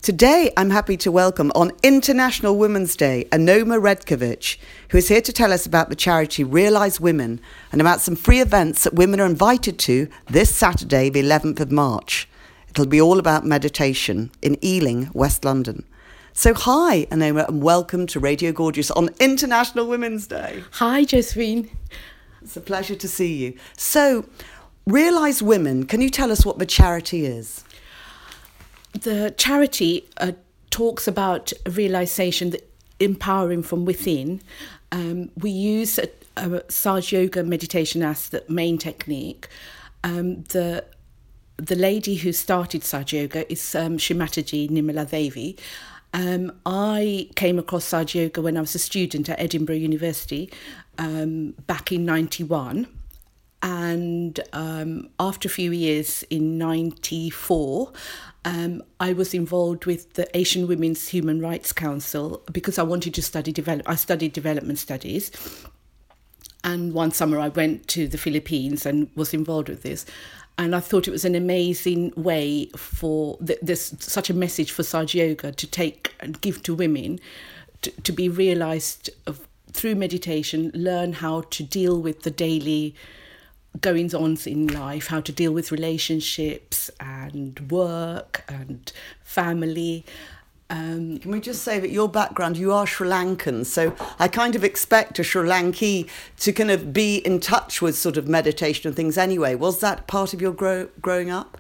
Today, I'm happy to welcome on International Women's Day, Anoma Redkovic, who is here to tell us about the charity Realise Women and about some free events that women are invited to this Saturday, the 11th of March. It'll be all about meditation in Ealing, West London. So hi, Anoma, and welcome to Radio Gorgeous on International Women's Day. Hi, Josephine. It's a pleasure to see you. So, Realise Women, can you tell us what the charity is? The charity talks about realisation, empowering from within. We use Saj Yoga meditation as the main technique. The lady who started Saj Yoga is Shrimataji Nirmala Devi. I came across Saj Yoga when I was a student at Edinburgh University back in 91. And after a few years in 94, I was involved with the Asian Women's Human Rights Council because I wanted to study I studied development studies. And one summer I went to the Philippines and was involved with this. And I thought it was an amazing way for there's such a message for Saj Yoga to take and give to women to be realised through meditation, learn how to deal with the daily goings-ons in life, how to deal with relationships and work and family. Can we just say that your background, you are Sri Lankan, so I kind of expect a Sri Lanki to kind of be in touch with sort of meditation and things anyway. Was that part of your growing up?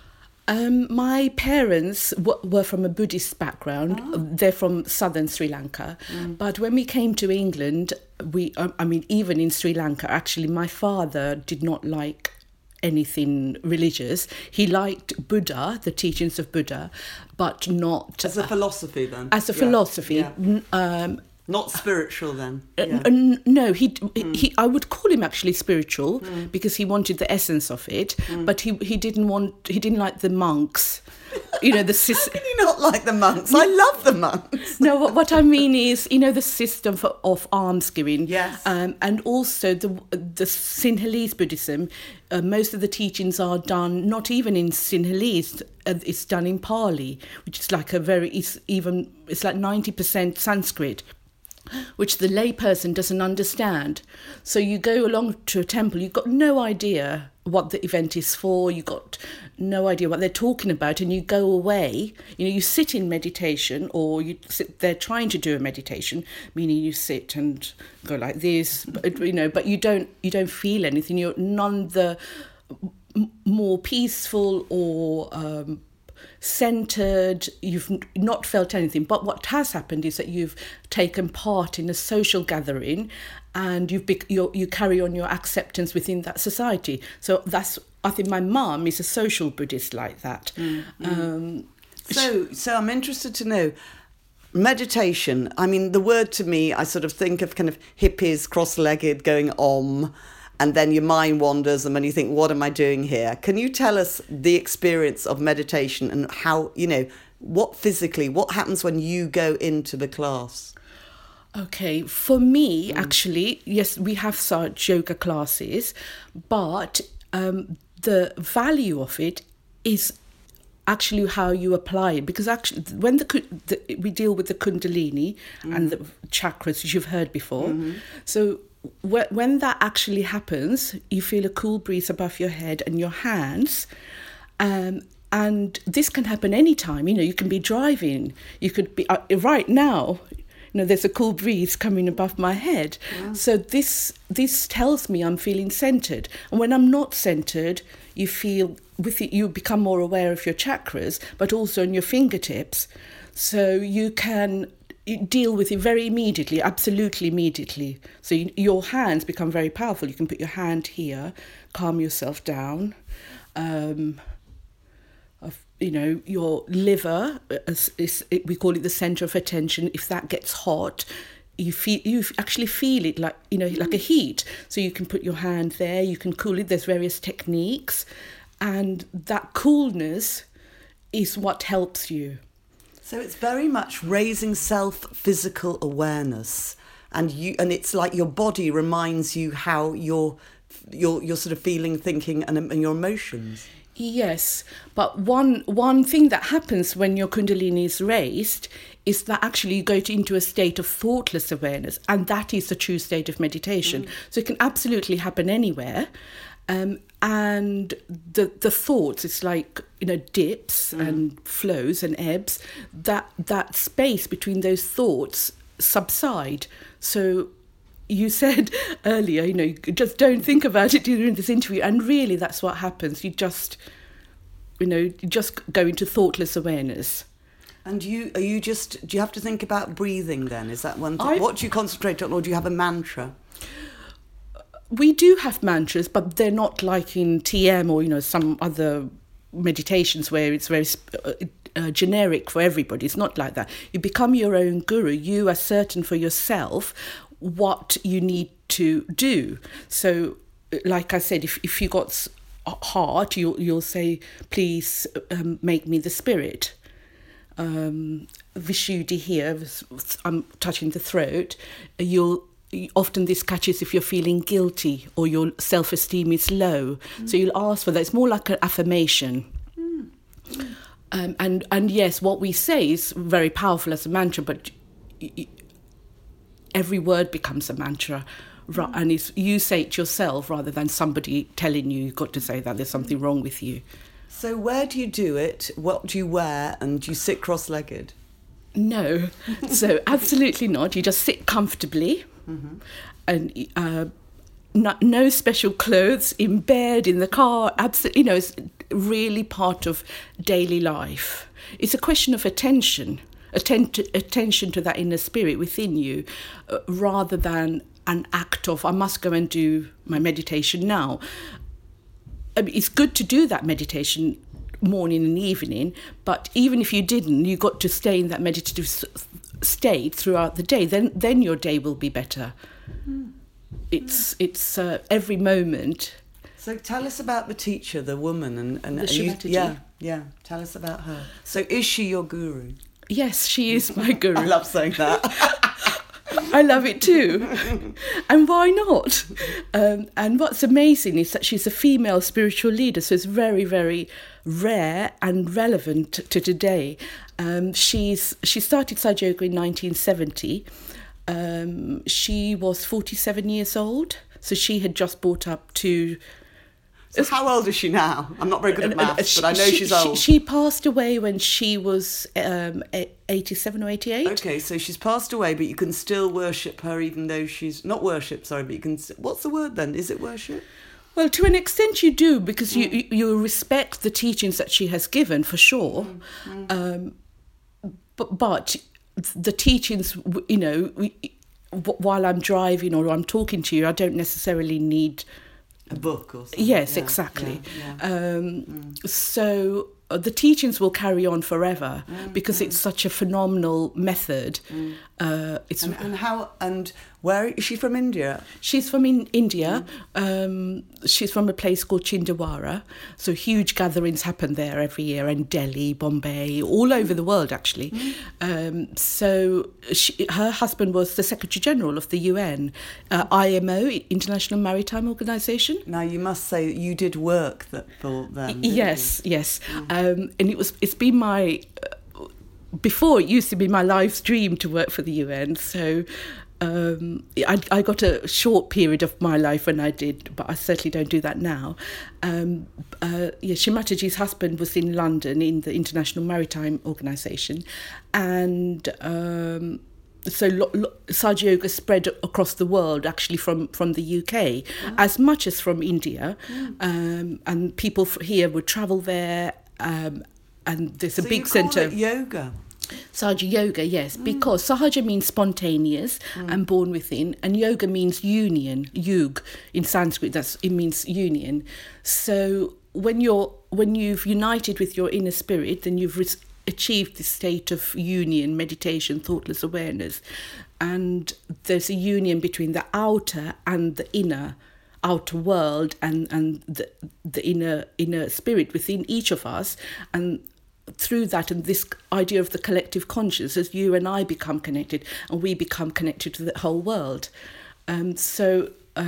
My parents were from a Buddhist background. Oh. They're from southern Sri Lanka. But when we came to England, even in Sri Lanka, actually, my father did not like anything religious. He liked Buddha, the teachings of Buddha, but not... As a philosophy, then? As a philosophy. Yeah. Not spiritual then? No, I would call him actually spiritual because he wanted the essence of it, but he didn't like the monks. You know, the How can you not like the monks? I love the monks. No, what I mean is, you know, the system of alms giving. Yes. And also the Sinhalese Buddhism, most of the teachings are done not even in Sinhalese, it's done in Pali, which is like it's like 90% Sanskrit, which the layperson doesn't understand. So you go along to a temple, you've got no idea what the event is for, you've got no idea what they're talking about, and you go away, you know, you sit in meditation, or you sit there trying to do a meditation, meaning you sit and go like this, but, you know, but you don't feel anything, you're none the more peaceful or centered, you've not felt anything. But what has happened is that you've taken part in a social gathering and you carry on your acceptance within that society. So I think my mum is a social Buddhist like that. So I'm interested to know, meditation, I mean, the word to me, I sort of think of kind of hippies cross-legged going om, and then your mind wanders and then you think, what am I doing here? Can you tell us the experience of meditation and how, you know, what happens when you go into the class? Okay, for me, actually, yes, we have Saj Yoga classes, but the value of it is actually how you apply it, because actually when we deal with the Kundalini and the chakras, which you've heard before, so when that actually happens, you feel a cool breeze above your head and your hands, and this can happen anytime. You know, you can be driving, you could be right now. You know, there's a cool breeze coming above my head. Yeah. So this tells me I'm feeling centered, and when I'm not centered, you feel you become more aware of your chakras, but also in your fingertips, so you can deal with it very immediately, absolutely immediately. So your hands become very powerful. You can put your hand here, calm yourself down. You know, your liver, we call it the center of attention. If that gets hot, you actually feel it like, you know, like a heat. So you can put your hand there, you can cool it. There's various techniques, and that coolness is what helps you. So it's very much raising self-physical awareness, and it's like your body reminds you how you're sort of feeling, thinking, and your emotions. Yes, but one thing that happens when your Kundalini is raised is that actually you go into a state of thoughtless awareness, and that is the true state of meditation. So it can absolutely happen anywhere. And the thoughts, it's like, dips and flows and ebbs, that space between those thoughts subside. So you said earlier, just don't think about it during this interview. And really that's what happens. You just go into thoughtless awareness. And do you have to think about breathing then? Is that one thing? What do you concentrate on, or do you have a mantra? We do have mantras, but they're not like in TM or, some other meditations where it's very generic for everybody. It's not like that. You become your own guru. You are certain for yourself what you need to do. So, like I said, if you got heart, you'll say, please make me the spirit. Vishuddhi here, I'm touching the throat. Often this catches if you're feeling guilty or your self-esteem is low. So you'll ask for that. It's more like an affirmation. And yes, what we say is very powerful as a mantra, but every word becomes a mantra. And you say it yourself rather than somebody telling you've got to say that there's something wrong with you. So where do you do it? What do you wear? And do you sit cross-legged? No. So absolutely not. You just sit comfortably. And no special clothes, in bed, in the car. Absolutely, it's really part of daily life. It's a question of attention to that inner spirit within you, rather than an act of, I must go and do my meditation now. I mean, it's good to do that meditation morning and evening, but even if you didn't, you got to stay in that meditative state throughout the day. Then your day will be better. It's every moment. So tell us about the teacher, the woman, and the Shivataji. Yeah. Tell us about her. So is she your guru? Yes, she is my guru. I love saying that. I love it too. And why not? And what's amazing is that she's a female spiritual leader, so it's very, very rare and relevant to today. She started Sahaja Yoga in 1970. She was 47 years old, so she had just brought up two. So how old is she now? I'm not very good at maths, but I know she's old. She passed away when she was 87 or 88. Okay, so she's passed away, but you can still worship her even though she's... Not worship, sorry, but you can... What's the word then? Is it worship? Well, to an extent you do, because you respect the teachings that she has given, for sure. But the teachings, while I'm driving or I'm talking to you, I don't necessarily need... A book or something. Yes, exactly. So the teachings will carry on forever because it's such a phenomenal method. And where is she from? India? She's from India. She's from a place called Chindawara. So huge gatherings happen there every year, in Delhi, Bombay, all over the world actually. So her husband was the Secretary General of the UN, IMO, International Maritime Organization. Now you must say that you did work for them. Yes. And it's been my... Before, it used to be my life's dream to work for the UN. So I got a short period of my life when I did, but I certainly don't do that now. Shimataji's husband was in London in the International Maritime Organization. And so Sahaja Yoga spread across the world, actually from the UK, as much as from India. And people here would travel there. And there's a big centre. So you call it yoga? Sahaja Yoga, yes, because Sahaja means spontaneous and born within, and yoga means union, yug in Sanskrit. It means union. So when you've united with your inner spirit, then you've achieved this state of union, meditation, thoughtless awareness, and there's a union between the outer and the outer world and the inner spirit within each of us. And through that and this idea of the collective consciousness, you and I become connected and we become connected to the whole world. I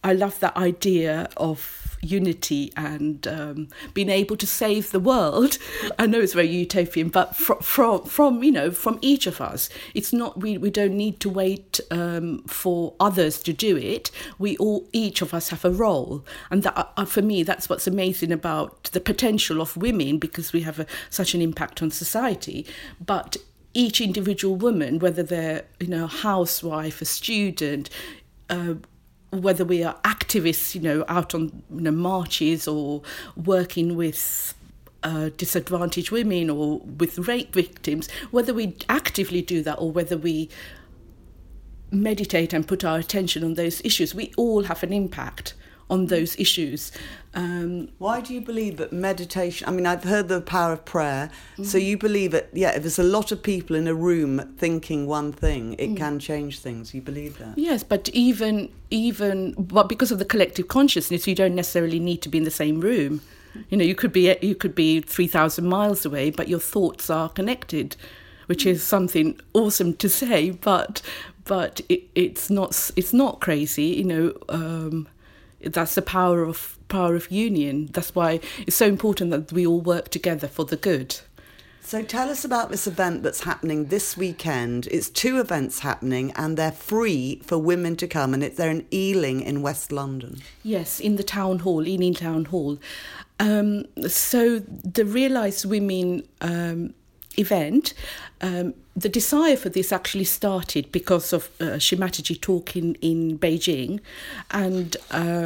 I love that idea of unity and being able to save the world. I know it's very utopian, but from each of us. It's not we don't need to wait for others to do it. Each of us have a role, and that for me that's what's amazing about the potential of women, because we have such an impact on society. But each individual woman, whether they're a housewife, a student, whether we are activists, out on marches, or working with disadvantaged women or with rape victims, whether we actively do that or whether we meditate and put our attention on those issues, we all have an impact on those issues. Why do you believe that meditation, I mean, I've heard the power of prayer, so you believe that, if there's a lot of people in a room thinking one thing, it can change things, you believe that? Yes, but even because of the collective consciousness, you don't necessarily need to be in the same room. You could be 3,000 miles away, but your thoughts are connected, which is something awesome to say, but it's not crazy, That's the power of union. That's why it's so important that we all work together for the good. So tell us about this event that's happening this weekend. It's 2 events happening and they're free for women to come, and they're in Ealing in West London. Yes, in the town hall, Ealing Town Hall. So the Realise Women event, the desire for this actually started because of Shima Mataji talking in Beijing, and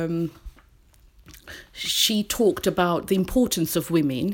she talked about the importance of women,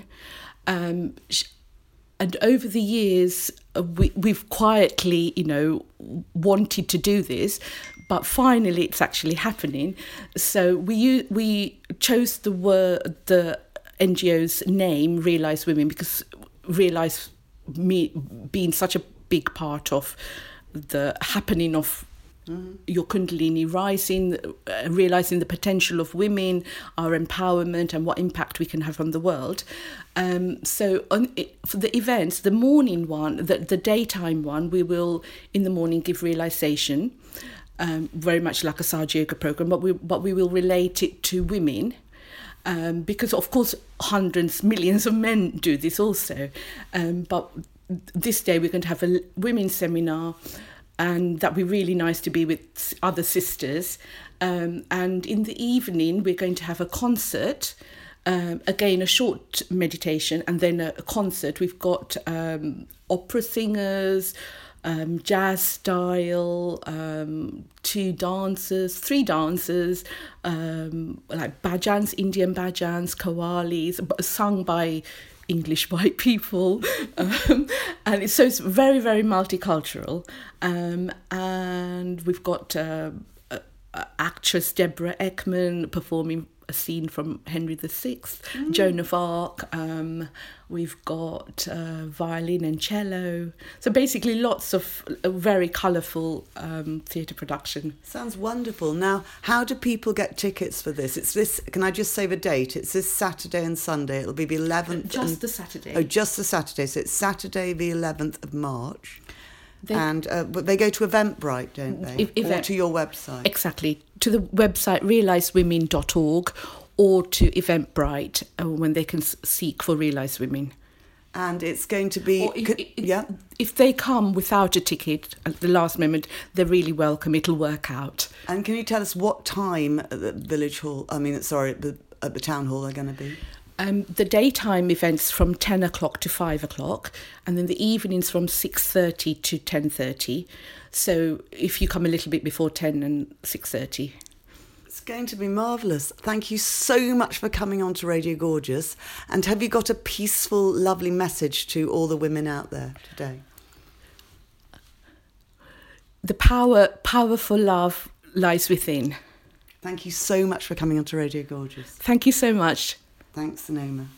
and over the years we've quietly wanted to do this, but finally it's actually happening. So we chose the NGO's name, Realise Women, because Realise being such a big part of the happening of your Kundalini rising, realising the potential of women, our empowerment and what impact we can have on the world. So for the events, the morning one, the daytime one, we will in the morning give realisation, very much like a Sahaja Yoga program, but we will relate it to women. Because of course hundreds, millions of men do this also, but this day we're going to have a women's seminar, and that'd be really nice to be with other sisters, and in the evening we're going to have a concert, again a short meditation and then a concert. We've got opera singers, jazz style, 3 dancers, like bhajans, Indian bhajans, qawwalis, sung by English white people, and it's very, very multicultural. And we've got actress Deborah Eckman performing a scene from Henry VI, Joan of Arc. We've got violin and cello. So basically lots of very colourful theatre production. Sounds wonderful. Now, how do people get tickets for this? It's this, can I just say the date? It's this Saturday and Sunday. It'll be the 11th. Just the Saturday. Oh, just the Saturday. So it's Saturday the 11th of March. But they go to Eventbrite, don't they? Or to your website. Exactly. To the website realisewomen.org, or to Eventbrite when they can seek for Realise Women. And it's going to be... If they come without a ticket at the last moment, they're really welcome. It'll work out. And can you tell us what time at the village hall, at the town hall they're going to be? The daytime events from 10 o'clock to 5 o'clock, and then the evenings from 6:30 to 10:30. So if you come a little bit before 10 and 6:30. It's going to be marvellous. Thank you so much for coming on to Radio Gorgeous. And have you got a peaceful, lovely message to all the women out there today? The powerful love lies within. Thank you so much for coming on to Radio Gorgeous. Thank you so much. Thanks, Sonoma.